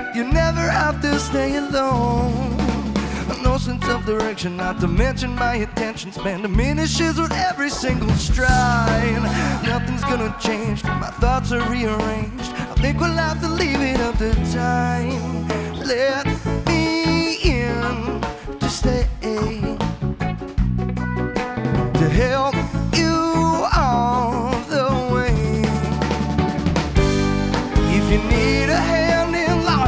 You never have to stay alone. No sense of direction, not to mention my attention span diminishes with every single stride. Nothing's gonna change, my thoughts are rearranged. I think we'll have to leave it up to time. Let